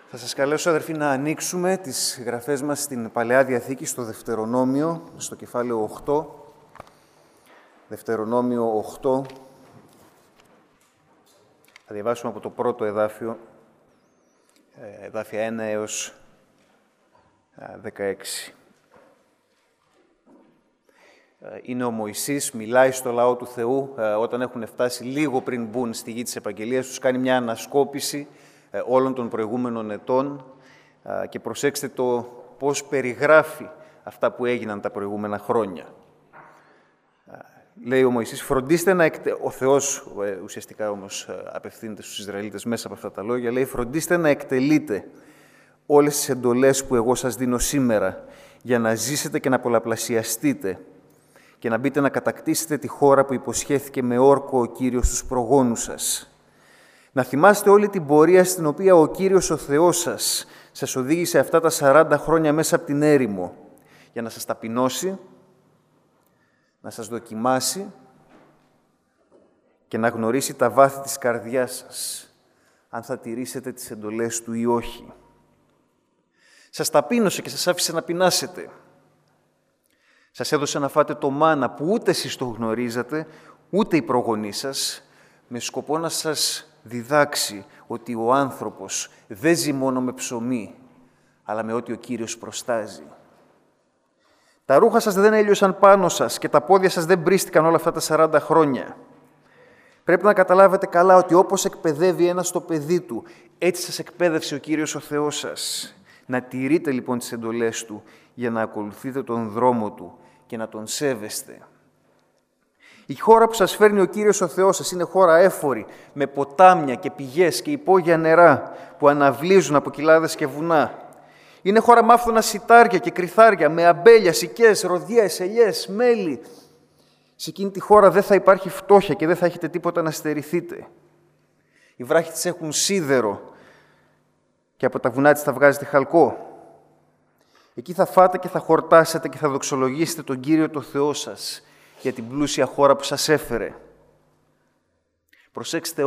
Θα σας καλέσω, αδερφοί, να ανοίξουμε τις γραφές μας στην Παλαιά Διαθήκη, στο Δευτερονόμιο, στο κεφάλαιο 8. Δευτερονόμιο 8. Θα διαβάσουμε από το πρώτο εδάφιο, εδάφια 1 έως 16. Είναι ο Μωυσής, μιλάει στο λαό του Θεού όταν έχουν φτάσει λίγο πριν μπουν στη γη της επαγγελίας, τους κάνει μια ανασκόπηση όλων των προηγούμενων ετών και προσέξτε το πώς περιγράφει αυτά που έγιναν τα προηγούμενα χρόνια. Λέει ο Μωυσής, φροντίστε να ο Θεός ουσιαστικά όμως απευθύνεται στους Ισραηλίτες μέσα από αυτά τα λόγια, λέει φροντίστε να εκτελείτε όλες τις εντολές που εγώ σας δίνω σήμερα για να ζήσετε και να πολλαπλασιαστείτε και να μπείτε να κατακτήσετε τη χώρα που υποσχέθηκε με όρκο ο Κύριος στους προγόνους σας. Να θυμάστε όλη την πορεία στην οποία ο Κύριος ο Θεός σας οδήγησε αυτά τα 40 χρόνια μέσα από την έρημο για να σας ταπεινώσει, να σας δοκιμάσει και να γνωρίσει τα βάθη της καρδιάς σας, αν θα τηρήσετε τις εντολές του ή όχι. Σας ταπείνωσε και σας άφησε να πεινάσετε. Σας έδωσε να φάτε το μάνα που ούτε εσείς το γνωρίζατε, ούτε οι προγονείς σας, με σκοπό να σας διδάξει ότι ο άνθρωπος δεν ζει μόνο με ψωμί, αλλά με ό,τι ο Κύριος προστάζει. Τα ρούχα σας δεν έλειωσαν πάνω σας και τα πόδια σας δεν μπρίστηκαν όλα αυτά τα 40 χρόνια. Πρέπει να καταλάβετε καλά ότι όπως εκπαιδεύει ένας το παιδί του, έτσι σας εκπαίδευσε ο Κύριος ο Θεός σας. Να τηρείτε λοιπόν τις εντολές Του για να ακολουθείτε τον δρόμο Του και να Τον σέβεστε. Η χώρα που σας φέρνει ο Κύριος ο Θεός σας είναι χώρα έφορη, με ποτάμια και πηγές και υπόγεια νερά που αναβλύζουν από κοιλάδες και βουνά. Είναι χώρα με άφθονα σιτάρια και κρυθάρια, με αμπέλια, σικές, ροδιές, ελιές, μέλι. Σε εκείνη τη χώρα δεν θα υπάρχει φτώχεια και δεν θα έχετε τίποτα να στερηθείτε. Οι βράχοι της έχουν σίδερο και από τα βουνά της θα βγάζετε χαλκό. Εκεί θα φάτε και θα χορτάσετε και θα δοξολογήσετε τον Κύριο το Θεό σας για την πλούσια χώρα που σας έφερε. Προσέξτε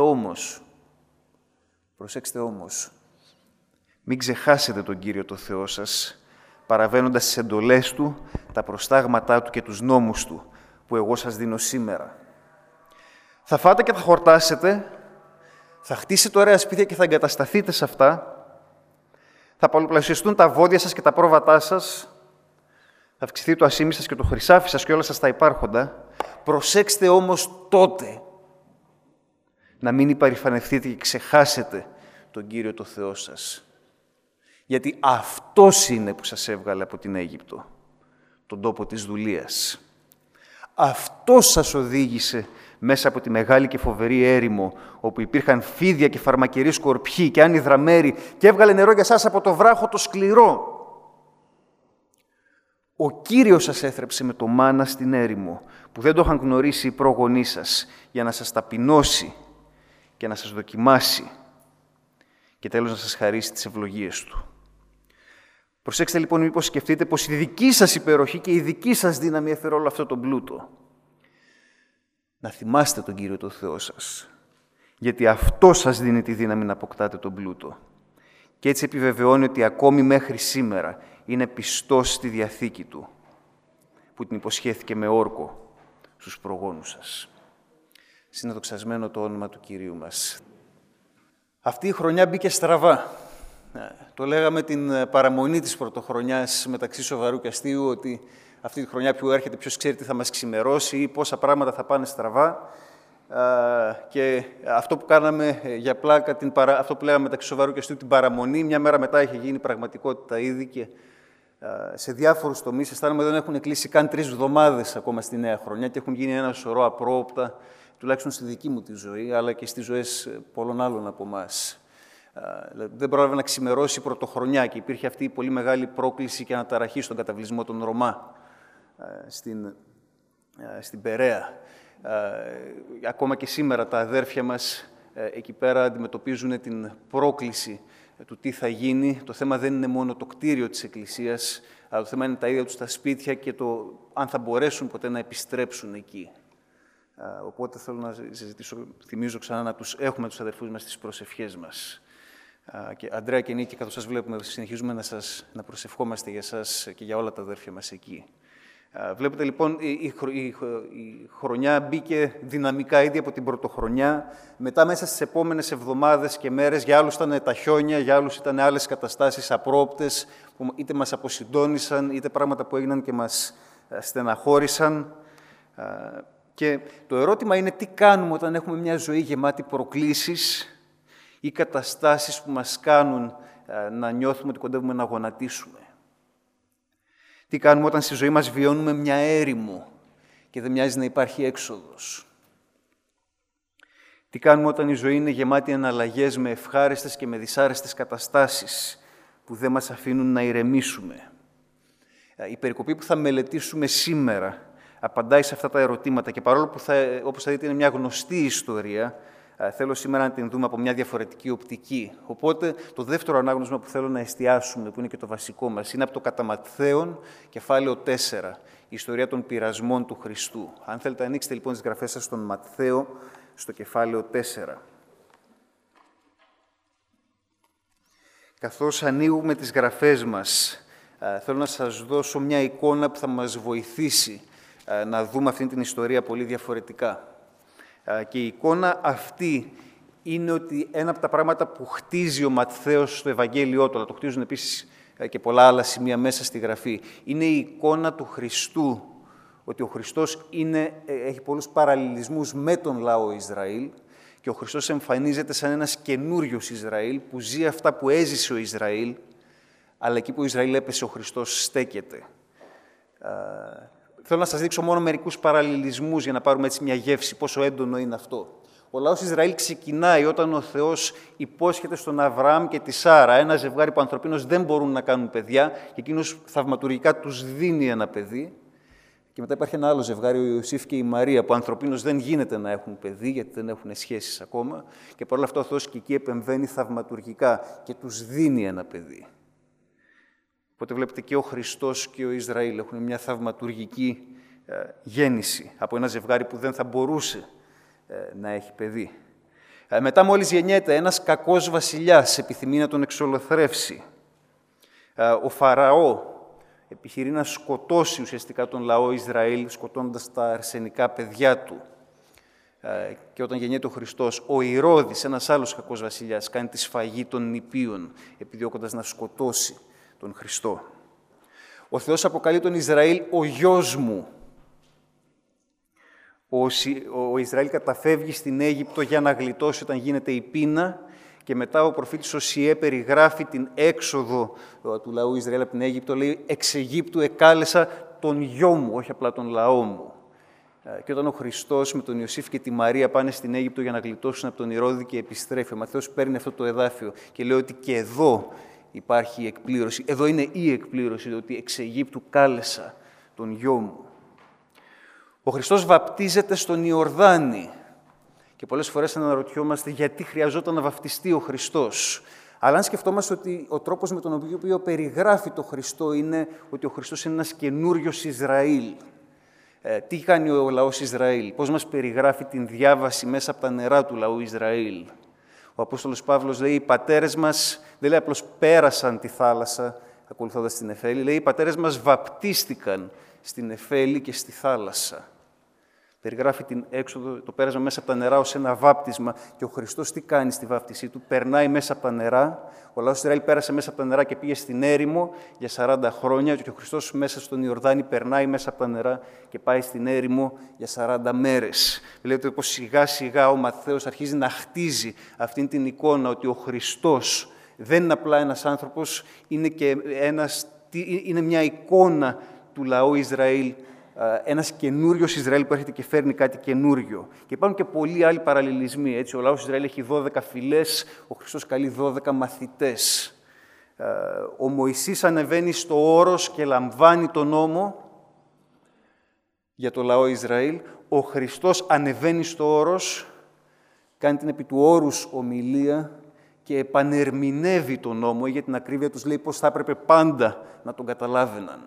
όμως, μην ξεχάσετε τον Κύριο το Θεό σας, παραβαίνοντας τις εντολές Του, τα προστάγματά Του και τους νόμους Του, που εγώ σας δίνω σήμερα. Θα φάτε και θα χορτάσετε, θα χτίσετε ωραία σπίτια και θα εγκατασταθείτε σε αυτά, θα πολλαπλασιαστούν τα βόδια σας και τα πρόβατά σας, θα αυξηθεί το ασίμι σας και το χρυσάφι σας και όλα σας τα υπάρχοντα. Προσέξτε όμως τότε να μην υπερηφανευτείτε και ξεχάσετε τον Κύριο το Θεό σας. Γιατί Αυτός είναι που σας έβγαλε από την Αίγυπτο, τον τόπο της δουλείας. Αυτός σας οδήγησε μέσα από τη μεγάλη και φοβερή έρημο, όπου υπήρχαν φίδια και φαρμακεροί σκορπιοί και άνυδρα μέρη και έβγαλε νερό για σας από το βράχο το σκληρό. Ο Κύριος σας έθρεψε με το μάνα στην έρημο, που δεν το είχαν γνωρίσει οι πρόγονείς σας, για να σας ταπεινώσει και να σας δοκιμάσει και τέλος να σας χαρίσει τις ευλογίες Του. Προσέξτε λοιπόν μήπως σκεφτείτε πως η δική σας υπεροχή και η δική σας δύναμη έφερε όλο αυτό τον πλούτο. Να θυμάστε τον Κύριο το Θεό σας, γιατί Αυτό σας δίνει τη δύναμη να αποκτάτε τον πλούτο. Και έτσι επιβεβαιώνει ότι ακόμη μέχρι σήμερα είναι πιστός στη Διαθήκη Του, που την υποσχέθηκε με όρκο στους προγόνους σας. Συνεδοξασμένο το όνομα του Κυρίου μας. Αυτή η χρονιά μπήκε στραβά. Το λέγαμε την παραμονή της πρωτοχρονιάς μεταξύ σοβαρού και αστείου, ότι αυτή τη χρονιά που έρχεται ποιος ξέρει τι θα μας ξημερώσει ή πόσα πράγματα θα πάνε στραβά. Και αυτό που κάναμε για πλάκα, αυτό που λέγαμε μεταξύ σοβαρού και αστείου, την παραμονή, μια μέρα μετά είχε γίνει πραγματικότητα ήδη και σε διάφορους τομείς αισθάνομαι δεν έχουν κλείσει καν 3 εβδομάδες ακόμα στη νέα χρονιά και έχουν γίνει ένα σωρό απρόοπτα, τουλάχιστον στη δική μου τη ζωή, αλλά και στις ζωές πολλών άλλων από εμάς. Δεν πρόλαβε να ξημερώσει η πρωτοχρονιά και υπήρχε αυτή η πολύ μεγάλη πρόκληση και αναταραχή στον καταβλισμό των Ρωμά στην Περαία. Ακόμα και σήμερα τα αδέρφια μας εκεί πέρα αντιμετωπίζουν την πρόκληση του τι θα γίνει. Το θέμα δεν είναι μόνο το κτίριο της Εκκλησίας, αλλά το θέμα είναι τα ίδια τους τα σπίτια και το αν θα μπορέσουν ποτέ να επιστρέψουν εκεί. Οπότε θέλω να ζητήσω, θυμίζω ξανά, να έχουμε τους αδερφούς μας στις προσευχές μας. Και Αντρέα και Νίκη, καθώς σας βλέπουμε, συνεχίζουμε να προσευχόμαστε για σας και για όλα τα αδέρφια μας εκεί. Βλέπετε λοιπόν, η χρονιά μπήκε δυναμικά ήδη από την πρωτοχρονιά. Μετά, μέσα στις επόμενες εβδομάδες και μέρες, για άλλους ήταν τα χιόνια, για άλλους ήταν άλλες καταστάσεις απρόοπτες, που είτε μας αποσυντώνησαν, είτε πράγματα που έγιναν και μας στεναχώρησαν. Και το ερώτημα είναι τι κάνουμε όταν έχουμε μια ζωή γεμάτη προκλήσεις ή καταστάσεις που μας κάνουν να νιώθουμε ότι κοντεύουμε να γονατίσουμε. Τι κάνουμε όταν στη ζωή μας βιώνουμε μια έρημο και δεν μοιάζει να υπάρχει έξοδος. Τι κάνουμε όταν η ζωή είναι γεμάτη εναλλαγές με ευχάριστες και με δυσάρεστες καταστάσεις που δεν μας αφήνουν να ηρεμήσουμε. Η περικοπή που θα μελετήσουμε σήμερα απαντάει σε αυτά τα ερωτήματα και παρόλο που όπως θα δείτε είναι μια γνωστή ιστορία, θέλω σήμερα να την δούμε από μια διαφορετική οπτική. Οπότε, το δεύτερο ανάγνωσμα που θέλω να εστιάσουμε, που είναι και το βασικό μας, είναι από το κατά Ματθαίον, κεφάλαιο 4, η ιστορία των πειρασμών του Χριστού. Αν θέλετε, ανοίξτε λοιπόν τις γραφές σας στον Ματθαίο, στο κεφάλαιο 4. Καθώς ανοίγουμε τις γραφές μας, θέλω να σας δώσω μια εικόνα που θα μας βοηθήσει να δούμε αυτή την ιστορία πολύ διαφορετικά. Και η εικόνα αυτή είναι ότι ένα από τα πράγματα που χτίζει ο Ματθαίος στο Ευαγγέλιό του, αλλά το χτίζουν επίσης και πολλά άλλα σημεία μέσα στη Γραφή, είναι η εικόνα του Χριστού, ότι ο Χριστός έχει πολλούς παραλληλισμούς με τον λαό Ισραήλ και ο Χριστός εμφανίζεται σαν ένας καινούριος Ισραήλ που ζει αυτά που έζησε ο Ισραήλ, αλλά εκεί που ο Ισραήλ έπεσε ο Χριστός στέκεται. Θέλω να σας δείξω μόνο μερικούς παραλληλισμούς για να πάρουμε έτσι μια γεύση, πόσο έντονο είναι αυτό. Ο λαός Ισραήλ ξεκινάει όταν ο Θεός υπόσχεται στον Αβραάμ και τη Σάρα, ένα ζευγάρι που ανθρωπίνως δεν μπορούν να κάνουν παιδιά, και εκείνος θαυματουργικά τους δίνει ένα παιδί. Και μετά υπάρχει ένα άλλο ζευγάρι, ο Ιωσήφ και η Μαρία, που ανθρωπίνως δεν γίνεται να έχουν παιδί, γιατί δεν έχουν σχέσεις ακόμα. Και παρόλα αυτά ο Θεός και εκεί επεμβαίνει θαυματουργικά και τους δίνει ένα παιδί. Οπότε βλέπετε και ο Χριστός και ο Ισραήλ έχουν μια θαυματουργική γέννηση από ένα ζευγάρι που δεν θα μπορούσε να έχει παιδί. Μετά μόλις γεννιέται ένας κακός βασιλιάς, επιθυμεί να τον εξολοθρεύσει. Ο Φαραώ επιχειρεί να σκοτώσει ουσιαστικά τον λαό Ισραήλ, σκοτώνοντας τα αρσενικά παιδιά του. Και όταν γεννιέται ο Χριστός, ο Ηρώδης, ένας άλλος κακός βασιλιάς, κάνει τη σφαγή των νηπίων, επιδιώκοντας να σκοτώσει τον Χριστό. Ο Θεός αποκαλεί τον Ισραήλ «ο γιος μου». Ο Ισραήλ καταφεύγει στην Αίγυπτο για να γλιτώσει όταν γίνεται η πείνα και μετά ο προφήτης Οσιέ περιγράφει την έξοδο του λαού Ισραήλ από την Αίγυπτο. Λέει «εξ Αιγύπτου εκάλεσα τον γιο μου», όχι απλά τον λαό μου. Και όταν ο Χριστός με τον Ιωσήφ και τη Μαρία πάνε στην Αίγυπτο για να γλιτώσουν από τον Ηρώδη και επιστρέφει, ο Ματθαίος παίρνει αυτό το εδάφιο και λέει ότι και εδώ υπάρχει η εκπλήρωση. Εδώ είναι η εκπλήρωση, ότι εξ Αιγύπτου κάλεσα τον γιο μου. Ο Χριστός βαπτίζεται στον Ιορδάνη και πολλές φορές αναρωτιόμαστε γιατί χρειαζόταν να βαπτιστεί ο Χριστός. Αλλά αν σκεφτόμαστε ότι ο τρόπος με τον οποίο περιγράφει το Χριστό είναι ότι ο Χριστός είναι ένας καινούριος Ισραήλ. Τι κάνει ο λαός Ισραήλ, πώς μας περιγράφει την διάβαση μέσα από τα νερά του λαού Ισραήλ. Ο Απόστολος Παύλος λέει: οι πατέρες μας, δεν λέει απλώς πέρασαν τη θάλασσα ακολουθώντας την Νεφέλη, λέει: οι πατέρες μας βαπτίστηκαν στην Νεφέλη και στη θάλασσα. Περιγράφει την έξοδο, το πέρασμα μέσα από τα νερά ως ένα βάπτισμα. Και ο Χριστός τι κάνει στη βάπτισή του? Περνάει μέσα από τα νερά. Ο λαός Ισραήλ πέρασε μέσα από τα νερά και πήγε στην έρημο για 40 χρόνια. Και ο Χριστός μέσα στον Ιορδάνη περνάει μέσα από τα νερά και πάει στην έρημο για 40 μέρες. Βλέπετε πως σιγά σιγά ο Ματθαίος αρχίζει να χτίζει αυτήν την εικόνα ότι ο Χριστός δεν είναι απλά ένας άνθρωπος, είναι μια εικόνα του λαού Ισραήλ, ένας καινούριος Ισραήλ που έρχεται και φέρνει κάτι καινούριο. Και υπάρχουν και πολλοί άλλοι παραλληλισμοί. Έτσι, ο λαός Ισραήλ έχει 12 φυλές, ο Χριστός καλεί 12 μαθητές. Ο Μωυσής ανεβαίνει στο όρος και λαμβάνει τον νόμο για το λαό Ισραήλ. Ο Χριστός ανεβαίνει στο όρος, κάνει την επί του όρους ομιλία και επανερμηνεύει τον νόμο, για την ακρίβεια τους λέει πώς θα έπρεπε πάντα να τον καταλάβαιναν.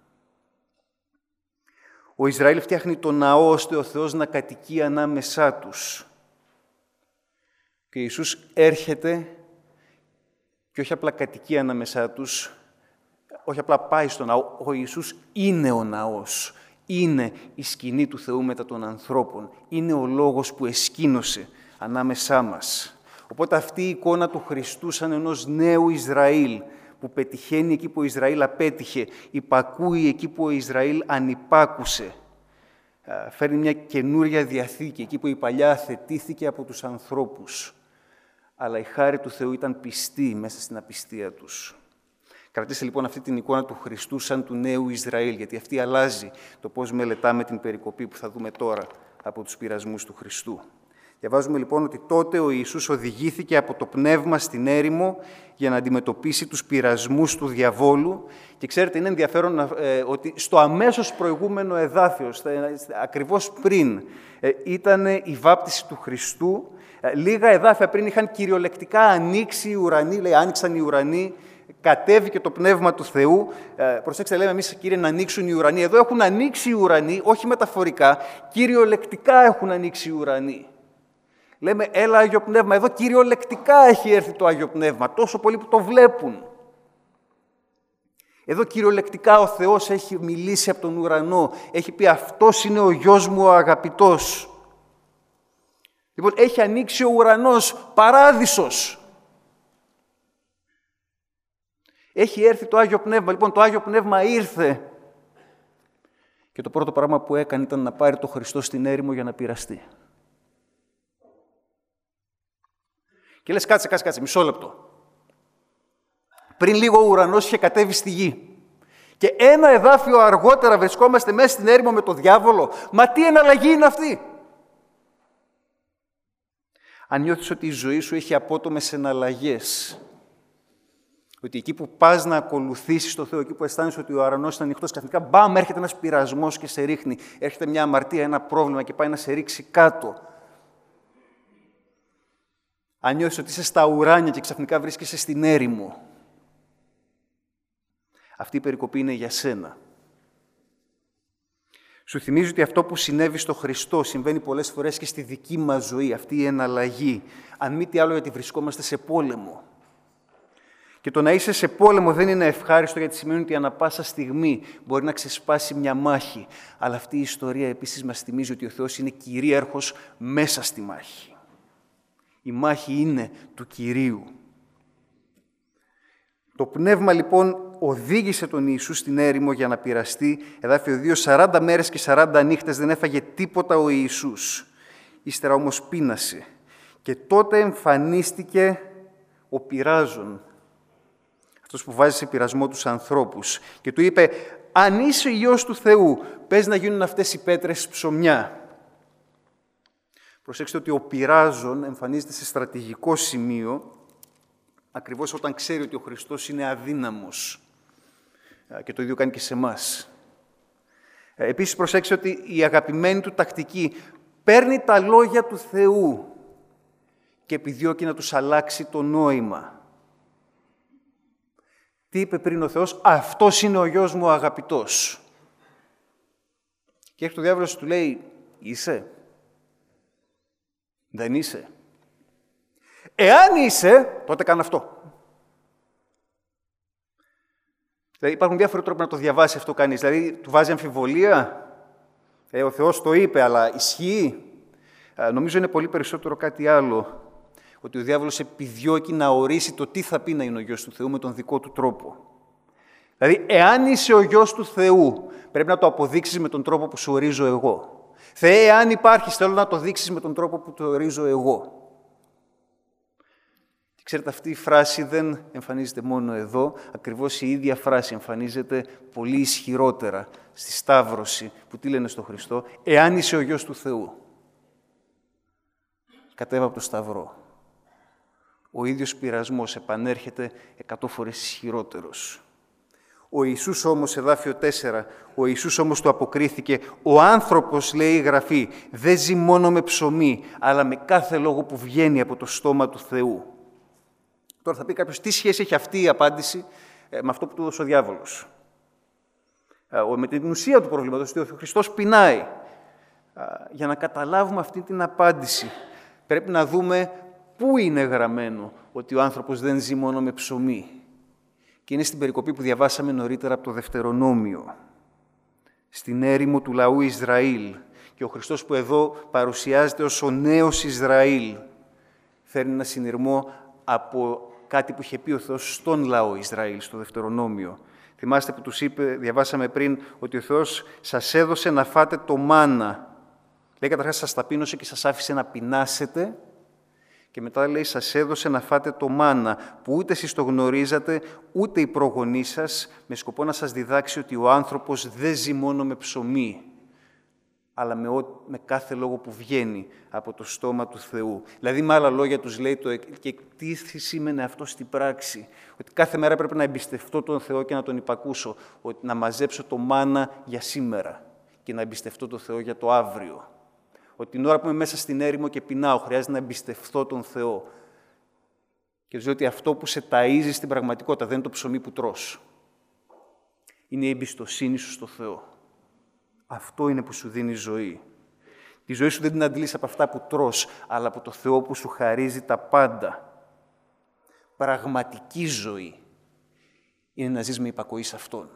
Ο Ισραήλ φτιάχνει τον ναό ώστε ο Θεός να κατοικεί ανάμεσά τους. Και ο Ιησούς έρχεται και όχι απλά κατοικεί ανάμεσά τους, όχι απλά πάει στο ναό. Ο Ιησούς είναι ο ναός. Είναι η σκηνή του Θεού μετά των ανθρώπων. Είναι ο λόγος που εσκήνωσε ανάμεσά μας. Οπότε αυτή η εικόνα του Χριστού σαν ενός νέου Ισραήλ, που πετυχαίνει εκεί που ο Ισραήλ απέτυχε, υπακούει εκεί που ο Ισραήλ ανυπάκουσε, φέρνει μια καινούρια διαθήκη, εκεί που η παλιά αθετήθηκε από τους ανθρώπους. Αλλά η χάρη του Θεού ήταν πιστή μέσα στην απιστία τους. Κρατήστε λοιπόν αυτή την εικόνα του Χριστού σαν του νέου Ισραήλ, γιατί αυτή αλλάζει το πώς μελετάμε την περικοπή που θα δούμε τώρα από τους πειρασμούς του Χριστού. Διαβάζουμε λοιπόν ότι τότε ο Ιησούς οδηγήθηκε από το πνεύμα στην έρημο για να αντιμετωπίσει τους πειρασμούς του διαβόλου. Και ξέρετε, είναι ενδιαφέρον ότι στο αμέσως προηγούμενο εδάφιο, ακριβώς πριν, ήταν η βάπτιση του Χριστού. Λίγα εδάφια πριν είχαν κυριολεκτικά ανοίξει οι ουρανοί, λέει άνοιξαν οι ουρανοί, κατέβηκε το Πνεύμα του Θεού. Προσέξτε, λέμε εμείς, Κύριε, να ανοίξουν οι ουρανοί. Εδώ έχουν ανοίξει οι ουρανοί, όχι μεταφορικά, κυριολεκτικά έχουν ανοίξει οι ουρανοί. Λέμε, έλα Άγιο Πνεύμα. Εδώ κυριολεκτικά έχει έρθει το Άγιο Πνεύμα, τόσο πολύ που το βλέπουν. Εδώ κυριολεκτικά ο Θεός έχει μιλήσει από τον ουρανό. Έχει πει, αυτός είναι ο γιος μου ο αγαπητός. Λοιπόν, έχει ανοίξει ο ουρανός, παράδεισος. Έχει έρθει το Άγιο Πνεύμα. Λοιπόν, το Άγιο Πνεύμα ήρθε. Και το πρώτο πράγμα που έκανε ήταν να πάρει το Χριστό στην έρημο για να πειραστεί. Και λες, κάτσε, μισό λεπτό. Πριν λίγο ο ουρανός είχε κατέβει στη γη. Και ένα εδάφιο αργότερα βρισκόμαστε μέσα στην έρημο με το διάβολο. Μα τι εναλλαγή είναι αυτή? Αν νιώθεις ότι η ζωή σου έχει απότομες εναλλαγές, ότι εκεί που πας να ακολουθήσεις το Θεό, εκεί που αισθάνεσαι ότι ο ουρανός είναι ανοιχτός, καθημερινά μπαμ, έρχεται ένας πειρασμός και σε ρίχνει, έρχεται μια αμαρτία, ένα πρόβλημα και πάει να σε ρίξει κάτω. Αν νιώθεις ότι είσαι στα ουράνια και ξαφνικά βρίσκεσαι στην έρημο, αυτή η περικοπή είναι για σένα. Σου θυμίζει ότι αυτό που συνέβη στο Χριστό συμβαίνει πολλές φορές και στη δική μας ζωή, αυτή η εναλλαγή. Αν μη τι άλλο, γιατί βρισκόμαστε σε πόλεμο. Και το να είσαι σε πόλεμο δεν είναι ευχάριστο, γιατί σημαίνει ότι ανά πάσα στιγμή μπορεί να ξεσπάσει μια μάχη. Αλλά αυτή η ιστορία επίσης μας θυμίζει ότι ο Θεός είναι κυρίαρχος μέσα στη μάχη. Η μάχη είναι του Κυρίου. Το Πνεύμα λοιπόν οδήγησε τον Ιησού στην έρημο για να πειραστεί. Εδάφιο 2, 40 μέρες και 40 νύχτες δεν έφαγε τίποτα ο Ιησούς. Ύστερα όμως πείνασε. Και τότε εμφανίστηκε ο πειράζων, αυτός που βάζει σε πειρασμό τους ανθρώπους. Και του είπε, αν είσαι Υιός του Θεού, πες να γίνουν αυτές οι πέτρες ψωμιά. Προσέξτε ότι ο πειράζων εμφανίζεται σε στρατηγικό σημείο, ακριβώς όταν ξέρει ότι ο Χριστός είναι αδύναμος. Και το ίδιο κάνει και σε εμάς. Επίσης προσέξτε ότι η αγαπημένη του τακτική παίρνει τα λόγια του Θεού και επιδιώκει να τους αλλάξει το νόημα. Τι είπε πριν ο Θεός? Αυτός είναι ο γιος μου ο αγαπητός. Και έχει το διάβολος του λέει, είσαι? Δεν είσαι? Εάν είσαι, τότε κάνε αυτό. Δηλαδή υπάρχουν διάφοροι τρόποι να το διαβάσει αυτό κανείς. Δηλαδή του βάζει αμφιβολία. Ο Θεός το είπε, αλλά ισχύει? Νομίζω είναι πολύ περισσότερο κάτι άλλο. Ότι ο διάβολος επιδιώκει να ορίσει το τι θα πει να είναι ο γιος του Θεού με τον δικό του τρόπο. Δηλαδή, εάν είσαι ο γιος του Θεού, πρέπει να το αποδείξεις με τον τρόπο που σου ορίζω εγώ. Θεέ, εάν υπάρχεις, θέλω να το δείξεις με τον τρόπο που το ορίζω εγώ. Και ξέρετε, αυτή η φράση δεν εμφανίζεται μόνο εδώ, ακριβώς η ίδια φράση εμφανίζεται πολύ ισχυρότερα στη Σταύρωση, που τι λένε στο Χριστό, εάν είσαι ο γιος του Θεού. Κατέβα από το Σταυρό. Ο ίδιος πειρασμός επανέρχεται 100 φορές ισχυρότερος. Ο Ιησούς όμως, εδάφιο 4, ο Ιησούς όμως του αποκρίθηκε, ο άνθρωπος, λέει η Γραφή, δεν ζει μόνο με ψωμί, αλλά με κάθε λόγο που βγαίνει από το στόμα του Θεού. Τώρα θα πει κάποιος, τι σχέση έχει αυτή η απάντηση με αυτό που του έδωσε ο διάβολος? Με την ουσία του προβλήματος, ότι ο Χριστός πεινάει. Για να καταλάβουμε αυτή την απάντηση, πρέπει να δούμε πού είναι γραμμένο ότι ο άνθρωπος δεν ζει μόνο με ψωμί? Και είναι στην περικοπή που διαβάσαμε νωρίτερα από το Δευτερονόμιο, στην έρημο του λαού Ισραήλ. Και ο Χριστός που εδώ παρουσιάζεται ως ο νέος Ισραήλ, φέρνει ένα συνειρμό από κάτι που είχε πει ο Θεός στον λαό Ισραήλ, στο Δευτερονόμιο. Θυμάστε που τους είπε, διαβάσαμε πριν, ότι ο Θεός σας έδωσε να φάτε το μάνα. Λέει καταρχάς σας ταπείνωσε και σας άφησε να πεινάσετε. Και μετά λέει σας έδωσε να φάτε το μάνα, που ούτε εσείς το γνωρίζατε, ούτε οι προγονείς σας, με σκοπό να σας διδάξει ότι ο άνθρωπος δεν ζει μόνο με ψωμί, αλλά με κάθε λόγο που βγαίνει από το στόμα του Θεού. Δηλαδή, με άλλα λόγια τους λέει και τι σήμαινε αυτό στην πράξη. Ότι κάθε μέρα πρέπει να εμπιστευτώ τον Θεό και να τον υπακούσω. Ότι να μαζέψω το μάνα για σήμερα και να εμπιστευτώ τον Θεό για το αύριο. Ότι την ώρα που είμαι μέσα στην έρημο και πεινάω, χρειάζεται να εμπιστευτώ τον Θεό. Και τους λέω ότι αυτό που σε ταΐζει στην πραγματικότητα δεν είναι το ψωμί που τρως. Είναι η εμπιστοσύνη σου στο Θεό. Αυτό είναι που σου δίνει ζωή. Τη ζωή σου δεν την αντλείς από αυτά που τρως, αλλά από το Θεό που σου χαρίζει τα πάντα. Πραγματική ζωή είναι να ζεις με υπακοή σε Αυτόν.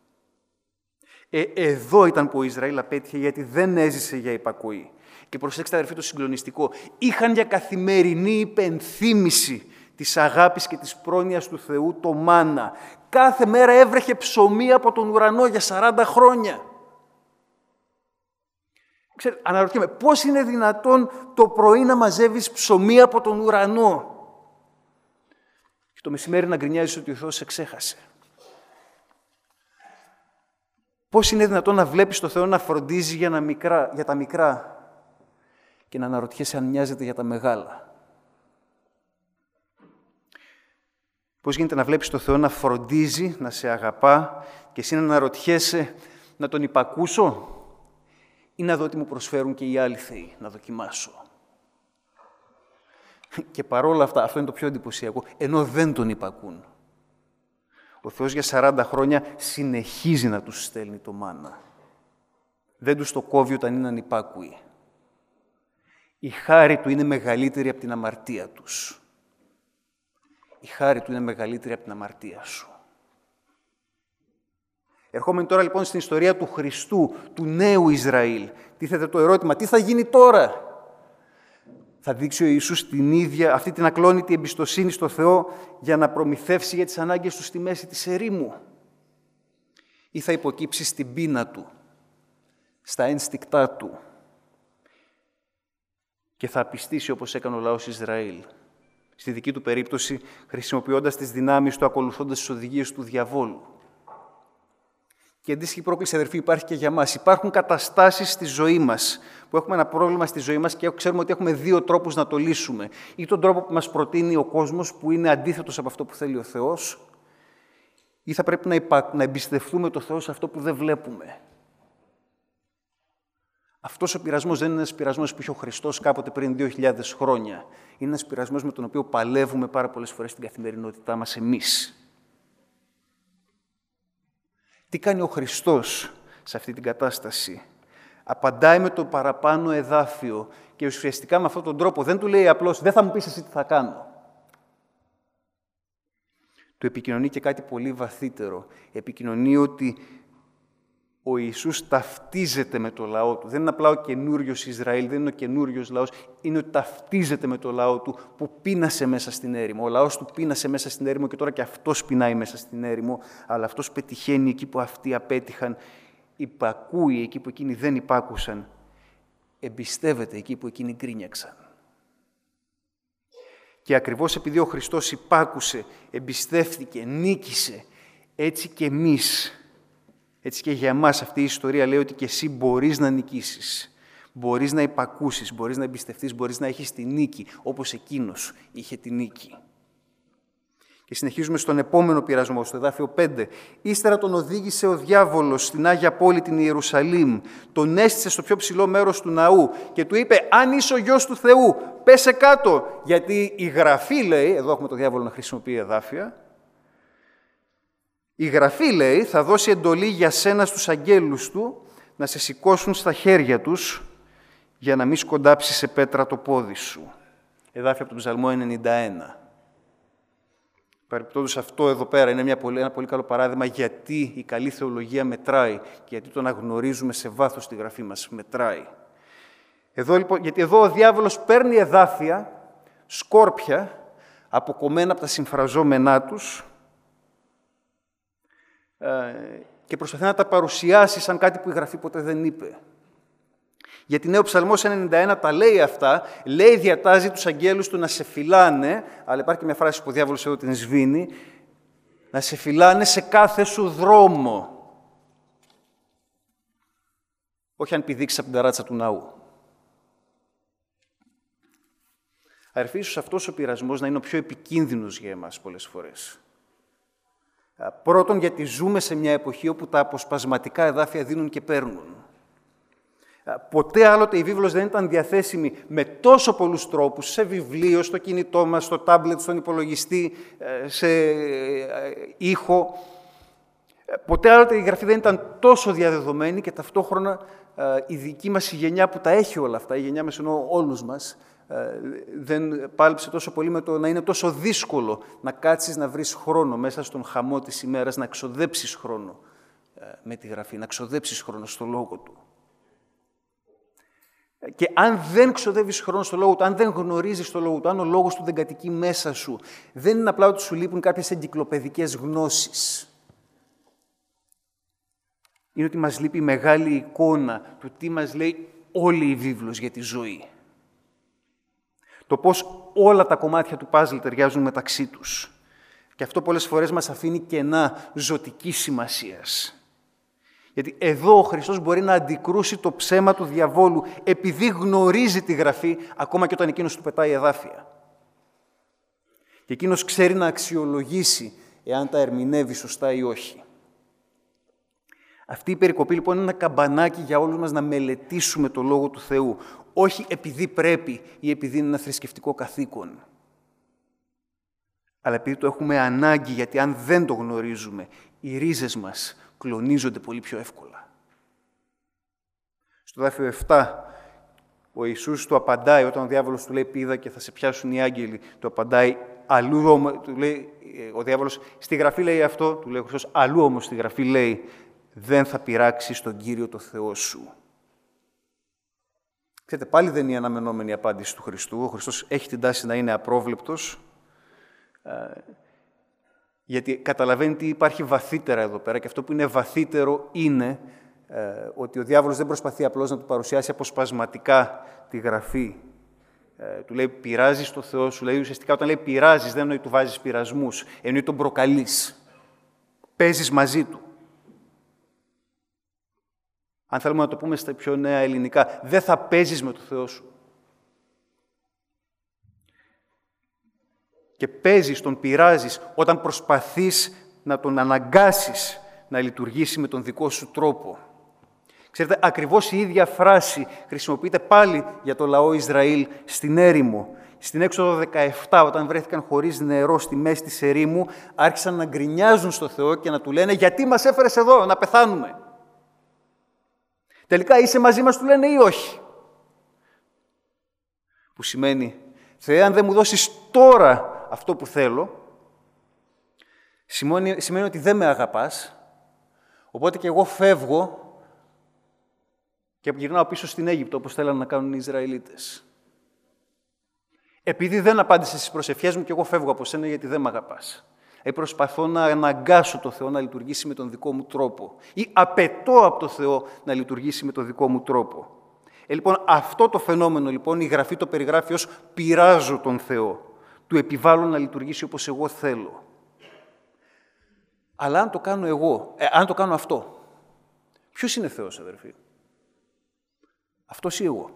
Εδώ ήταν που ο Ισραήλ απέτυχε, γιατί δεν έζησε για υπακοή. Και προσέξτε, αδερφοί, το συγκλονιστικό. Είχαν για καθημερινή υπενθύμηση της αγάπης και της πρόνοιας του Θεού το μάνα. Κάθε μέρα έβρεχε ψωμί από τον ουρανό για 40 χρόνια. Αναρωτιέμαι, πώς είναι δυνατόν το πρωί να μαζεύεις ψωμί από τον ουρανό και το μεσημέρι να γκρινιάζεις ότι ο Θεός σε ξέχασε? Πώς είναι δυνατόν να βλέπεις το Θεό να φροντίζει για τα μικρά και να αναρωτιέσαι αν νοιάζεται για τα μεγάλα? Πώς γίνεται να βλέπεις το Θεό να φροντίζει, να σε αγαπά και εσύ να αναρωτιέσαι, να τον υπακούσω ή να δω τι μου προσφέρουν και οι άλλοι θεοί, να δοκιμάσω? Και παρόλα αυτά, αυτό είναι το πιο εντυπωσιακό, ενώ δεν τον υπακούν. Ο Θεός για 40 χρόνια συνεχίζει να τους στέλνει το μάνα. Δεν τους το κόβει όταν είναι ανυπάκουοι. Η χάρη του είναι μεγαλύτερη από την αμαρτία τους. Η χάρη του είναι μεγαλύτερη από την αμαρτία σου. Ερχόμενοι τώρα λοιπόν στην ιστορία του Χριστού, του νέου Ισραήλ, τίθεται το ερώτημα, τι θα γίνει τώρα? Θα δείξει ο Ιησούς την ίδια, αυτή την ακλόνητη εμπιστοσύνη στο Θεό για να προμηθεύσει για τις ανάγκες του στη μέση της ερήμου? Ή θα υποκύψει στην πείνα του, στα ένστικτά του και θα απιστήσει όπως έκανε ο λαός Ισραήλ? Στη δική του περίπτωση, χρησιμοποιώντας τις δυνάμεις του, ακολουθώντας τις οδηγίες του διαβόλου. Και αντίστοιχη πρόκληση, αδερφοί, υπάρχει και για μας. Υπάρχουν καταστάσεις στη ζωή μας, που έχουμε ένα πρόβλημα στη ζωή μας και ξέρουμε ότι έχουμε δύο τρόπους να το λύσουμε. Ή τον τρόπο που μας προτείνει ο κόσμος, που είναι αντίθετος από αυτό που θέλει ο Θεός, ή θα πρέπει να εμπιστευτούμε το Θεό σε αυτό που δεν βλέπουμε. Αυτός ο πειρασμός δεν είναι ένας πειρασμός που είχε ο Χριστός κάποτε πριν 2.000 χρόνια. Είναι ένας πειρασμός με τον οποίο παλεύουμε πάρα πολλές φορές στην καθημερινότητά μας εμείς. Τι κάνει ο Χριστός σε αυτή την κατάσταση? Απαντάει με το παραπάνω εδάφιο και ουσιαστικά με αυτόν τον τρόπο δεν του λέει απλώς «δεν θα μου πεις εσύ τι θα κάνω». Του επικοινωνεί και κάτι πολύ βαθύτερο. Επικοινωνεί ότι ο Ιησούς ταυτίζεται με το λαό του. Δεν είναι απλά ο καινούριος Ισραήλ, δεν είναι ο καινούριος λαός, είναι ότι ταυτίζεται με το λαό του που πείνασε μέσα στην έρημο. Ο λαός του πείνασε μέσα στην έρημο και τώρα και αυτός πεινάει μέσα στην έρημο, αλλά αυτός πετυχαίνει εκεί που αυτοί απέτυχαν, υπακούει εκεί που εκείνοι δεν υπάκουσαν, εμπιστεύεται εκεί που εκείνοι γκρίνιαξαν. Και ακριβώς επειδή ο Χριστός υπάκουσε, εμπιστεύτηκε, νίκησε, έτσι και εμείς, έτσι και για εμάς αυτή η ιστορία λέει ότι και εσύ μπορείς να νικήσεις, μπορείς να υπακούσεις, μπορείς να εμπιστευτείς, μπορείς να έχεις τη νίκη, όπως εκείνος είχε τη νίκη. Και συνεχίζουμε στον επόμενο πειρασμό, στο εδάφιο 5. Ύστερα τον οδήγησε ο διάβολος στην Άγια Πόλη την Ιερουσαλήμ, τον έστησε στο πιο ψηλό μέρος του ναού και του είπε «Αν είσαι ο Γιος του Θεού, πέσε κάτω», γιατί η Γραφή λέει, εδώ έχουμε το διάβολο να χρησιμοποιεί εδάφια, η Γραφή λέει θα δώσει εντολή για σένα στους αγγέλους του να σε σηκώσουν στα χέρια τους για να μην σκοντάψει σε πέτρα το πόδι σου. Εδάφιο από τον Ψαλμό 91. Παρεπτόντως αυτό εδώ πέρα είναι ένα πολύ καλό παράδειγμα γιατί η καλή θεολογία μετράει και γιατί το αναγνωρίζουμε σε βάθος στη γραφή μας. Μετράει. Εδώ, λοιπόν, γιατί εδώ ο διάβολος παίρνει εδάφια, σκόρπια, αποκομμένα από τα συμφραζόμενά τους και προσπαθεί να τα παρουσιάσει σαν κάτι που η Γραφή ποτέ δεν είπε. Γιατί ναι, ο Ψαλμός 91 τα λέει αυτά, λέει διατάζει τους αγγέλους του να σε φυλάνε, αλλά υπάρχει και μια φράση που ο διάβολος εδώ την σβήνει, να σε φυλάνε σε κάθε σου δρόμο. Όχι αν πηδήξεις από την ταράτσα του ναού. Αδερφοί, ίσως αυτός ο πειρασμός να είναι ο πιο επικίνδυνος για εμάς πολλές φορές. Πρώτον, γιατί ζούμε σε μια εποχή όπου τα αποσπασματικά εδάφια δίνουν και παίρνουν. Ποτέ άλλοτε η βίβλος δεν ήταν διαθέσιμη με τόσο πολλούς τρόπους, σε βιβλίο, στο κινητό μας, στο τάμπλετ, στον υπολογιστή, σε ήχο. Ποτέ άλλοτε η Γραφή δεν ήταν τόσο διαδεδομένη και ταυτόχρονα η δική μας η γενιά που τα έχει όλα αυτά, η γενιά μας εννοώ όλους μας, δεν πάλεψε τόσο πολύ με το να είναι τόσο δύσκολο να κάτσεις να βρεις χρόνο μέσα στον χαμό της ημέρας, να ξοδέψεις χρόνο με τη Γραφή, να ξοδέψεις χρόνο στο Λόγο Του. Και αν δεν ξοδεύεις χρόνο στο Λόγο Του, αν δεν γνωρίζεις το Λόγο Του, αν ο Λόγος Του δεν κατοικεί μέσα σου, δεν είναι απλά ότι σου λείπουν κάποιες εγκυκλοπαιδικές γνώσεις. Είναι ότι μας λείπει η μεγάλη εικόνα του τι μας λέει όλη η βίβλος για τη ζωή. Το πώς όλα τα κομμάτια του παζλ ταιριάζουν μεταξύ τους. Και αυτό πολλές φορές μας αφήνει κενά ζωτικής σημασίας. Γιατί εδώ ο Χριστός μπορεί να αντικρούσει το ψέμα του διαβόλου επειδή γνωρίζει τη Γραφή, ακόμα και όταν εκείνος του πετάει εδάφια. Και εκείνος ξέρει να αξιολογήσει εάν τα ερμηνεύει σωστά ή όχι. Αυτή η περικοπή λοιπόν είναι ένα καμπανάκι για όλους μας να μελετήσουμε το Λόγο του Θεού. Όχι επειδή πρέπει ή επειδή είναι ένα θρησκευτικό καθήκον. Αλλά επειδή το έχουμε ανάγκη, γιατί αν δεν το γνωρίζουμε, οι ρίζες μας κλονίζονται πολύ πιο εύκολα. Στο δάφιο 7, ο Ιησούς του απαντάει, όταν ο διάβολος του λέει «Πήδα και θα σε πιάσουν οι άγγελοι», του απαντάει «Αλλού», του λέει, ο διάβολος στη Γραφή λέει αυτό, του λέει ο Χριστός, αλλού όμως στη Γραφή λέει «Δεν θα πειράξεις τον Κύριο το Θεό σου». Ξέρετε, πάλι δεν είναι η αναμενόμενη απάντηση του Χριστού. Ο Χριστός έχει την τάση να είναι απρόβλεπτος, γιατί καταλαβαίνει τι υπάρχει βαθύτερα εδώ πέρα και αυτό που είναι βαθύτερο είναι ότι ο διάβολος δεν προσπαθεί απλώς να του παρουσιάσει αποσπασματικά τη Γραφή. Του λέει πειράζεις το Θεό σου, λέει ουσιαστικά όταν λέει πειράζεις δεν εννοεί του βάζεις πειρασμούς, εννοεί τον προκαλείς. Παίζεις μαζί του. Αν θέλουμε να το πούμε στα πιο νέα ελληνικά, δεν θα παίζεις με το Θεό σου. Και παίζεις, τον πειράζεις, όταν προσπαθείς να τον αναγκάσεις να λειτουργήσει με τον δικό σου τρόπο. Ξέρετε, ακριβώς η ίδια φράση χρησιμοποιείται πάλι για το λαό Ισραήλ στην έρημο. Στην Έξοδο 17, όταν βρέθηκαν χωρίς νερό στη μέση της ερήμου, άρχισαν να γκρινιάζουν στο Θεό και να του λένε «Γιατί μας έφερες εδώ, να πεθάνουμε». Τελικά είσαι μαζί μας, του λένε, ή όχι. Που σημαίνει, Θεέ, αν δεν μου δώσεις τώρα αυτό που θέλω, σημαίνει ότι δεν με αγαπάς, οπότε και εγώ φεύγω και γυρνάω πίσω στην Αίγυπτο, όπως θέλανε να κάνουν οι Ισραηλίτες. Επειδή δεν απάντησες στις προσευχές μου και εγώ φεύγω από σένα γιατί δεν με αγαπάς. Προσπαθώ να αναγκάσω το Θεό να λειτουργήσει με τον δικό μου τρόπο ή απαιτώ από το Θεό να λειτουργήσει με τον δικό μου τρόπο. Λοιπόν, αυτό το φαινόμενο, λοιπόν, η Γραφή το περιγράφει ως πειράζω τον Θεό. Του επιβάλλω να λειτουργήσει όπως εγώ θέλω. Αλλά αν το κάνω εγώ, αν το κάνω αυτό, ποιος είναι Θεός, αδερφοί? Αυτός ή εγώ.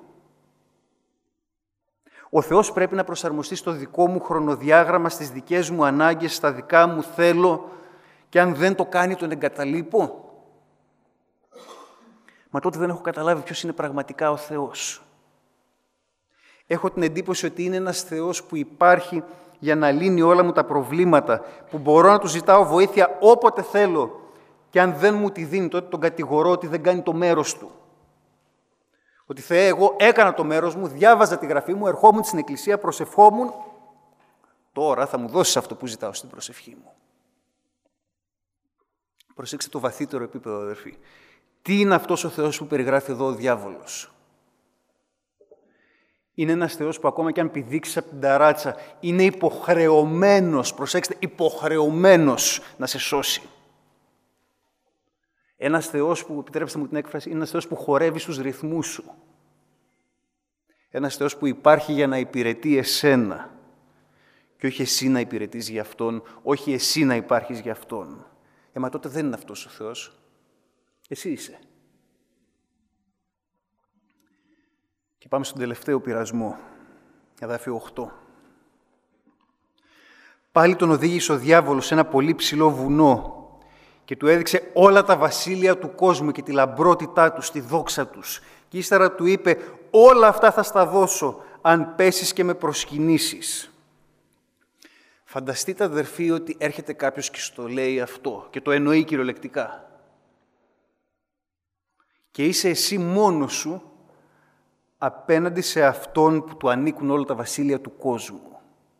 Ο Θεός πρέπει να προσαρμοστεί στο δικό μου χρονοδιάγραμμα, στις δικές μου ανάγκες, στα δικά μου θέλω και αν δεν το κάνει τον εγκαταλείπω. Μα τότε δεν έχω καταλάβει ποιος είναι πραγματικά ο Θεός. Έχω την εντύπωση ότι είναι ένας Θεός που υπάρχει για να λύνει όλα μου τα προβλήματα, που μπορώ να του ζητάω βοήθεια όποτε θέλω και αν δεν μου τη δίνει τότε τον κατηγορώ ότι δεν κάνει το μέρος του. Ότι Θεέ, εγώ έκανα το μέρος μου, διάβαζα τη γραφή μου, ερχόμουν στην εκκλησία, προσευχόμουν. Τώρα θα μου δώσεις αυτό που ζητάω στην προσευχή μου. Προσέξτε το βαθύτερο επίπεδο, αδερφοί. Τι είναι αυτός ο Θεός που περιγράφει εδώ ο διάβολος? Είναι ένας Θεός που ακόμα και αν πηδήξεις από την ταράτσα, είναι υποχρεωμένος, προσέξτε, υποχρεωμένος να σε σώσει. Ένας Θεός που, επιτρέψτε μου την έκφραση, είναι ένας Θεός που χορεύει στους ρυθμούς σου. Ένας Θεός που υπάρχει για να υπηρετεί εσένα. Και όχι εσύ να υπηρετείς για Αυτόν, όχι εσύ να υπάρχεις για Αυτόν. Μα τότε δεν είναι αυτός ο Θεός. Εσύ είσαι. Και πάμε στον τελευταίο πειρασμό. Εδάφιο 8. Πάλι τον οδήγησε ο διάβολος σε ένα πολύ ψηλό βουνό και του έδειξε όλα τα βασίλεια του κόσμου και τη λαμπρότητά τους, τη δόξα τους. Και ύστερα του είπε, όλα αυτά θα στα δώσω, αν πέσεις και με προσκυνήσεις. Φανταστείτε, αδερφοί, ότι έρχεται κάποιος και στο λέει αυτό και το εννοεί κυριολεκτικά. Και είσαι εσύ μόνος σου απέναντι σε αυτόν που του ανήκουν όλα τα βασίλεια του κόσμου.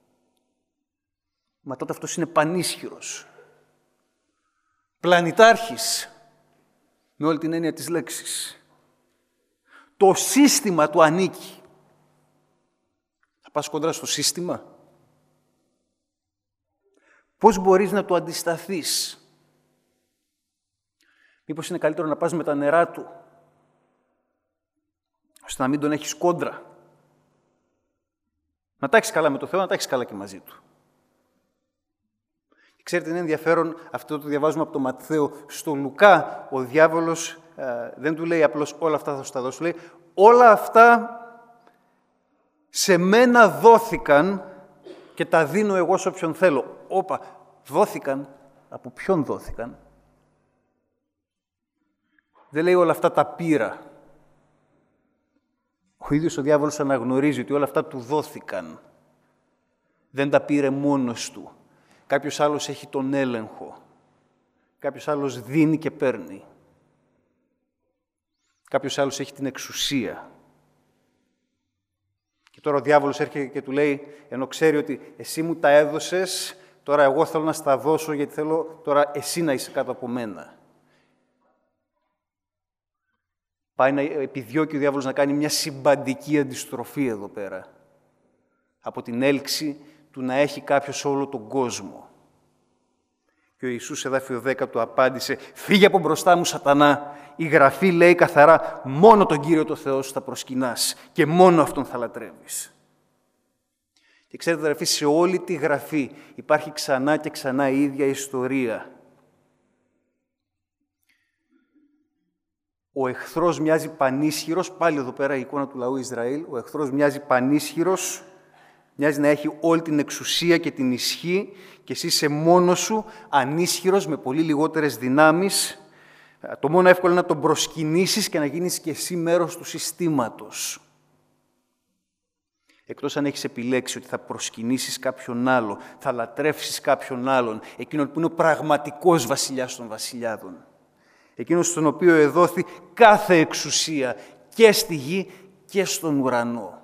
Μα τότε αυτός είναι πανίσχυρος. Πλανητάρχης, με όλη την έννοια της λέξης. Το σύστημα του ανήκει. Θα πας κοντρά στο σύστημα? Πώς μπορείς να του αντισταθείς? Μήπως είναι καλύτερο να πας με τα νερά του, ώστε να μην τον έχεις κόντρα. Να τα έχεις καλά με το Θεό, να τα έχεις καλά και μαζί του. Και ξέρετε, είναι ενδιαφέρον, αυτό το διαβάζουμε από τον Ματθαίο. Στο Λουκά, ο διάβολος δεν του λέει απλώς όλα αυτά θα σου τα δώσω. Λέει, όλα αυτά σε μένα δόθηκαν και τα δίνω εγώ σε όποιον θέλω. Όπα, δόθηκαν. Από ποιον δόθηκαν? Δεν λέει όλα αυτά τα πήρα. Ο ίδιος ο διάβολος αναγνωρίζει ότι όλα αυτά του δόθηκαν. Δεν τα πήρε μόνος του. Κάποιος άλλος έχει τον έλεγχο. Κάποιος άλλος δίνει και παίρνει. Κάποιος άλλος έχει την εξουσία. Και τώρα ο διάβολος έρχεται και του λέει, ενώ ξέρει ότι εσύ μου τα έδωσες, τώρα εγώ θέλω να στα δώσω γιατί θέλω τώρα εσύ να είσαι κάτω από μένα. Πάει να επιδιώκει ο διάβολος να κάνει μια συμπαντική αντιστροφή εδώ πέρα. Από την έλξη του να έχει κάποιος όλο τον κόσμο. Και ο Ιησούς, εδάφιο 10, του απάντησε, «Φύγε από μπροστά μου, Σατανά. Η Γραφή λέει καθαρά, μόνο τον Κύριο το Θεό σου θα προσκυνάς και μόνο Αυτόν θα λατρεύεις». Και ξέρετε, αδερφοί, σε όλη τη Γραφή υπάρχει ξανά και ξανά η ίδια ιστορία. Ο εχθρός μοιάζει πανίσχυρος, πάλι εδώ πέρα η εικόνα του λαού Ισραήλ, ο εχθρός μοιάζει πανίσχυρος, μοιάζει να έχει όλη την εξουσία και την ισχύ και εσύ είσαι μόνος σου, ανίσχυρος, με πολύ λιγότερες δυνάμεις. Το μόνο εύκολο είναι να τον προσκυνήσεις και να γίνεις και εσύ μέρος του συστήματος. Εκτός αν έχεις επιλέξει ότι θα προσκυνήσεις κάποιον άλλο, θα λατρεύσεις κάποιον άλλον, εκείνον που είναι ο πραγματικός βασιλιάς των βασιλιάδων. Εκείνος στον οποίο εδόθη κάθε εξουσία και στη γη και στον ουρανό.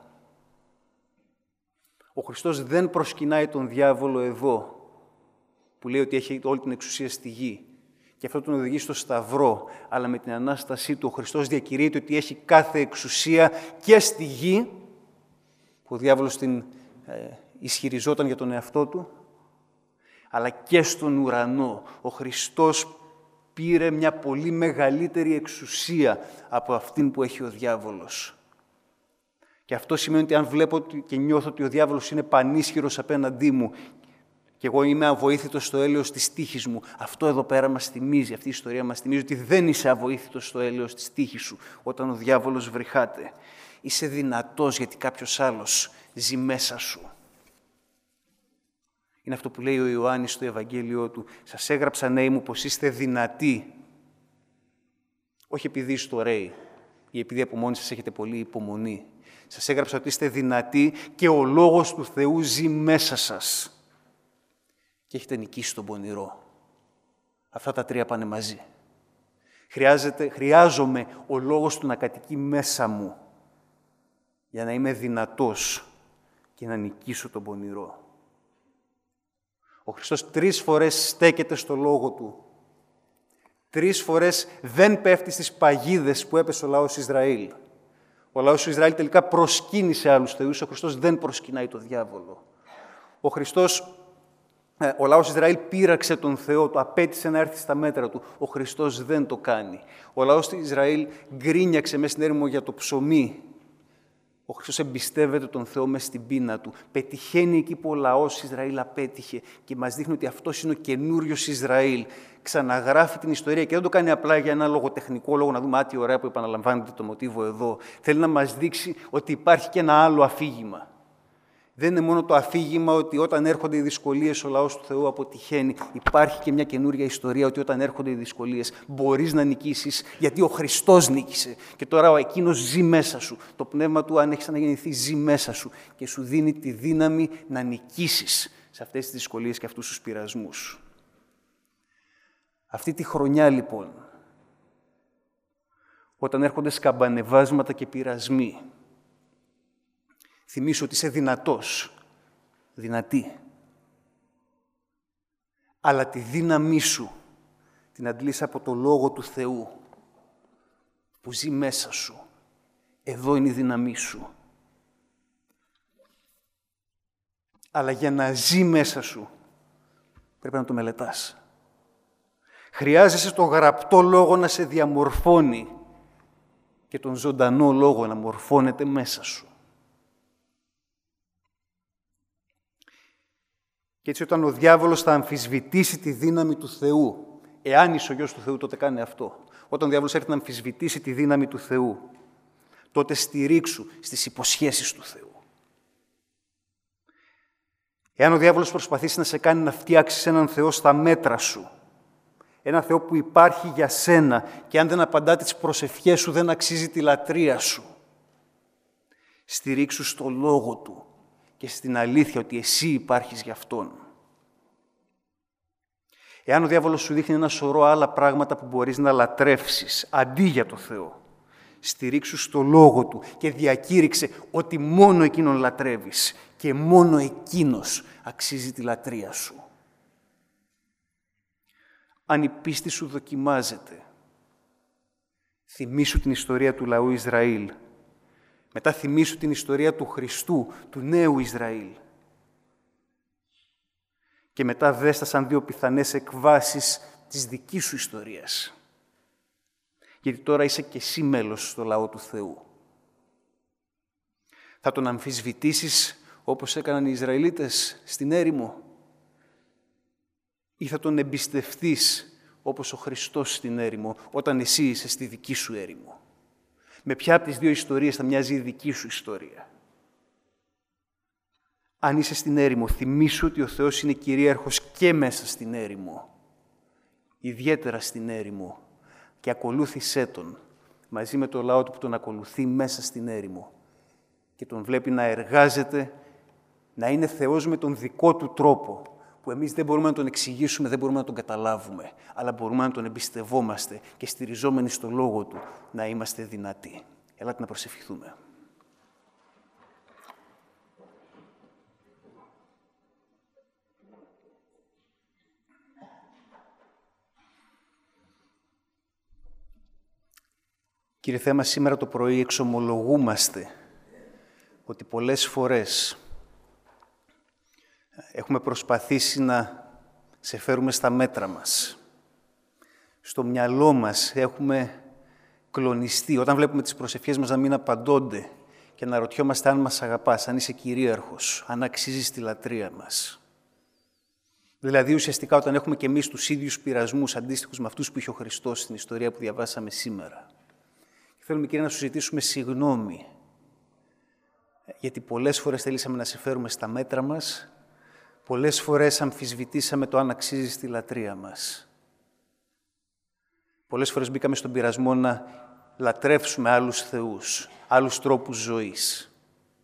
Ο Χριστός δεν προσκυνάει τον διάβολο εδώ, που λέει ότι έχει όλη την εξουσία στη γη. Και αυτό τον οδηγεί στο Σταυρό, αλλά με την Ανάστασή του ο Χριστός διακηρύεται ότι έχει κάθε εξουσία και στη γη, που ο διάβολος την ισχυριζόταν για τον εαυτό του, αλλά και στον ουρανό. Ο Χριστός πήρε μια πολύ μεγαλύτερη εξουσία από αυτήν που έχει ο διάβολος. Και αυτό σημαίνει ότι αν βλέπω και νιώθω ότι ο διάβολος είναι πανίσχυρος απέναντί μου και εγώ είμαι αβοήθητος στο έλεος της τύχης μου, αυτό εδώ πέρα μας θυμίζει, αυτή η ιστορία μας θυμίζει ότι δεν είσαι αβοήθητος στο έλεος της τύχης σου όταν ο διάβολος βρυχάται. Είσαι δυνατός γιατί κάποιος άλλος ζει μέσα σου. Είναι αυτό που λέει ο Ιωάννης στο Ευαγγέλιο του. Σας έγραψα, νέοι μου, πως είστε δυνατοί. Όχι επειδή είστε ωραίοι ή επειδή από μόνοι σας έχετε πολλή υπομονή. Σας έγραψα ότι είστε δυνατοί και ο Λόγος του Θεού ζει μέσα σας. Και έχετε νικήσει τον πονηρό. Αυτά τα τρία πάνε μαζί. Χρειάζομαι ο Λόγος του να κατοικεί μέσα μου. για να είμαι δυνατός και να νικήσω τον πονηρό. Ο Χριστός 3 φορές στέκεται στο λόγο Του. 3 φορές δεν πέφτει στις παγίδες που έπεσε ο λαός Ισραήλ. Ο λαός Ισραήλ τελικά προσκύνησε άλλους θεούς, ο Χριστός δεν προσκυνάει τον διάβολο. Ο λαός Ισραήλ πείραξε τον Θεό, του απέτησε να έρθει στα μέτρα Του. Ο Χριστός δεν το κάνει. Ο λαός Ισραήλ γκρίνιαξε μέσα στην έρημο για το ψωμί. Ο Χριστός εμπιστεύεται τον Θεό μέσα στην πείνα Του. Πετυχαίνει εκεί που ο λαός Ισραήλ απέτυχε και μας δείχνει ότι αυτός είναι ο καινούριος Ισραήλ. Ξαναγράφει την ιστορία και δεν το κάνει απλά για ένα λογοτεχνικό λόγο, να δούμε τι ωραία που επαναλαμβάνεται το μοτίβο εδώ. Θέλει να μας δείξει ότι υπάρχει και ένα άλλο αφήγημα. Δεν είναι μόνο το αφήγημα ότι όταν έρχονται οι δυσκολίες ο λαός του Θεού αποτυχαίνει. Υπάρχει και μια καινούρια ιστορία ότι όταν έρχονται οι δυσκολίες μπορείς να νικήσεις, γιατί ο Χριστός νίκησε. Και τώρα εκείνος ζει μέσα σου. Το πνεύμα Του, αν έχεις αναγεννηθεί, ζει μέσα σου και σου δίνει τη δύναμη να νικήσεις σε αυτές τις δυσκολίες και αυτούς τους πειρασμούς. Αυτή τη χρονιά λοιπόν, όταν έρχονται σκαμπανεβάσματα και πειρασμοί, θυμήσου ότι είσαι δυνατός, δυνατή. Αλλά τη δύναμή σου την αντλείς από το Λόγο του Θεού που ζει μέσα σου. Εδώ είναι η δύναμή σου. Αλλά για να ζει μέσα σου πρέπει να το μελετάς. Χρειάζεσαι το γραπτό Λόγο να σε διαμορφώνει και τον ζωντανό Λόγο να μορφώνεται μέσα σου. Και έτσι όταν ο διάβολος θα αμφισβητήσει τη δύναμη του Θεού, εάν είσαι ο Υιός του Θεού, τότε κάνει αυτό. Όταν ο διάβολος έρθει να αμφισβητήσει τη δύναμη του Θεού, τότε στηρίξου στις υποσχέσεις του Θεού. Εάν ο διάβολος προσπαθήσει να σε κάνει να φτιάξεις έναν Θεό στα μέτρα σου, ένα Θεό που υπάρχει για σένα και αν δεν απαντά τις προσευχές σου δεν αξίζει τη λατρεία σου, στηρίξου στο Λόγο Του και στην αλήθεια ότι εσύ υπάρχεις για Αυτόν. Εάν ο διάβολος σου δείχνει ένα σωρό άλλα πράγματα που μπορείς να λατρεύσεις αντί για το Θεό, στηρίξου στο Λόγο Του και διακήρυξε ότι μόνο Εκείνον λατρεύεις και μόνο Εκείνος αξίζει τη λατρεία σου. Αν η πίστη σου δοκιμάζεται, θυμήσου την ιστορία του λαού Ισραήλ. Μετά θυμήσου την ιστορία του Χριστού, του νέου Ισραήλ. Και μετά δες τα σαν δύο πιθανές εκβάσεις της δικής σου ιστορίας. Γιατί τώρα είσαι και εσύ μέλος στο λαό του Θεού. Θα τον αμφισβητήσεις όπως έκαναν οι Ισραηλίτες στην έρημο ή θα τον εμπιστευτείς όπως ο Χριστός στην έρημο όταν εσύ είσαι στη δική σου έρημο. Με ποια από τις δύο ιστορίες θα μοιάζει η δική σου ιστορία. Αν είσαι στην έρημο, θυμήσου ότι ο Θεός είναι κυρίαρχος και μέσα στην έρημο. Ιδιαίτερα στην έρημο. Και ακολούθησέ Τον μαζί με το λαό Του που Τον ακολουθεί μέσα στην έρημο. Και Τον βλέπει να εργάζεται, να είναι Θεός με τον δικό Του τρόπο, που εμείς δεν μπορούμε να Τον εξηγήσουμε, δεν μπορούμε να Τον καταλάβουμε, αλλά μπορούμε να Τον εμπιστευόμαστε και στηριζόμενοι στο Λόγο Του να είμαστε δυνατοί. Ελάτε να προσευχηθούμε. Κύριε Θεέ μας, σήμερα το πρωί εξομολογούμαστε ότι πολλές φορές έχουμε προσπαθήσει να σε φέρουμε στα μέτρα μας. Στο μυαλό μας έχουμε κλονιστεί. Όταν βλέπουμε τις προσευχές μας να μην απαντώνται και να ρωτιόμαστε αν μας αγαπάς, αν είσαι κυρίαρχος, αν αξίζεις τη λατρεία μας. Δηλαδή, ουσιαστικά, όταν έχουμε και εμείς τους ίδιους πειρασμούς αντίστοιχους με αυτούς που είχε ο Χριστός στην ιστορία που διαβάσαμε σήμερα. Και θέλουμε, Κύριε, να σου ζητήσουμε συγγνώμη, γιατί πολλές φορές θέλησαμε να σε φέρουμε στα μέτρα μας, πολλές φορές αμφισβητήσαμε το αν αξίζει τη λατρεία μας. Πολλές φορές μπήκαμε στον πειρασμό να λατρεύσουμε άλλους θεούς, άλλους τρόπους ζωής.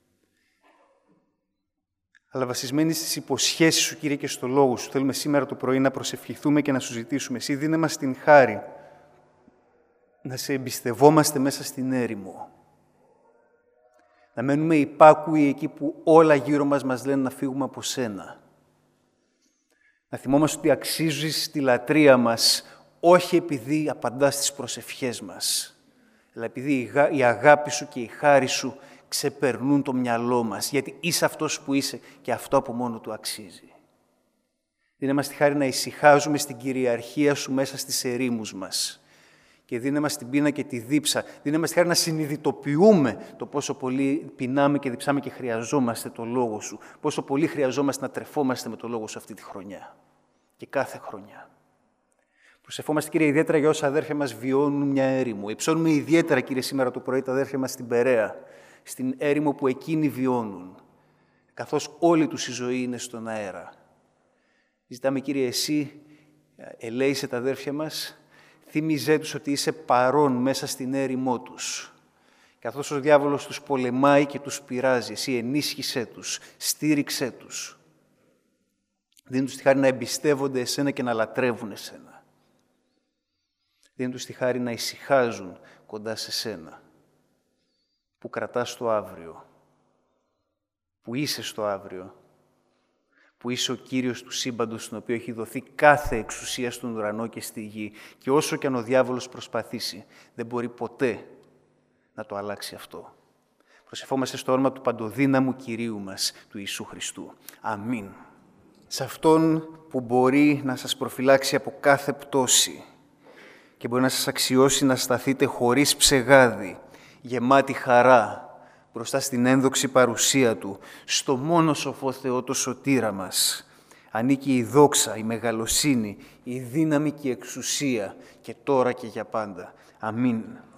Αλλά βασισμένοι στις υποσχέσεις σου, Κύριε, και στο Λόγο σου, θέλουμε σήμερα το πρωί να προσευχηθούμε και να σου ζητήσουμε. Εσύ δίνε μας την χάρη να σε εμπιστευόμαστε μέσα στην έρημο. Να μένουμε υπάκουοι εκεί που όλα γύρω μας μας λένε να φύγουμε από σένα. Να θυμόμαστε ότι αξίζεις τη λατρεία μας, όχι επειδή απαντάς στις προσευχές μας, αλλά επειδή η αγάπη σου και η χάρη σου ξεπερνούν το μυαλό μας, γιατί είσαι αυτός που είσαι και αυτό από μόνο του αξίζει. Δίνε μας τη χάρη να ησυχάζουμε στην κυριαρχία σου μέσα στις ερήμους μας και δίνε μας την πείνα και τη δίψα. Δίνε μας τη χάρη να συνειδητοποιούμε το πόσο πολύ πεινάμε και διψάμε και χρειαζόμαστε το Λόγο σου, πόσο πολύ χρειαζόμαστε να τρεφόμαστε με το Λόγο σου αυτή τη χρονιά και κάθε χρονιά. Προσευχόμαστε, Κύριε, ιδιαίτερα για όσα αδέρφια μας βιώνουν μια έρημο. Υψώνουμε ιδιαίτερα, Κύριε, σήμερα το πρωί τα αδέρφια μας στην Περαία, στην έρημο που εκείνοι βιώνουν, καθώς όλη τους η ζωή είναι στον αέρα. Ζητάμε, Κύριε, εσύ ελέησε τα αδέρφια μας, θύμιζέ τους ότι είσαι παρόν μέσα στην έρημό τους. Καθώς ο διάβολος τους πολεμάει και τους πειράζει, εσύ ενίσχυσέ τους, στήριξέ τους. Δίνει τους τη χάρη να εμπιστεύονται εσένα και να λατρεύουν εσένα. Δίνει τους τη χάρη να ησυχάζουν κοντά σε σένα, που κρατάς το αύριο, που είσαι στο αύριο, που είσαι ο Κύριος του σύμπαντος, στον οποίο έχει δοθεί κάθε εξουσία στον ουρανό και στη γη. Και όσο και αν ο διάβολος προσπαθήσει, δεν μπορεί ποτέ να το αλλάξει αυτό. Προσευχόμαστε στο όνομα του παντοδύναμου Κυρίου μας, του Ιησού Χριστού. Αμήν. Σε Αυτόν που μπορεί να σας προφυλάξει από κάθε πτώση και μπορεί να σας αξιώσει να σταθείτε χωρίς ψεγάδι, γεμάτη χαρά, μπροστά στην ένδοξη παρουσία Του, στο μόνο σοφό Θεό, το σωτήρα μας, ανήκει η δόξα, η μεγαλοσύνη, η δύναμη και η εξουσία και τώρα και για πάντα. Αμήν.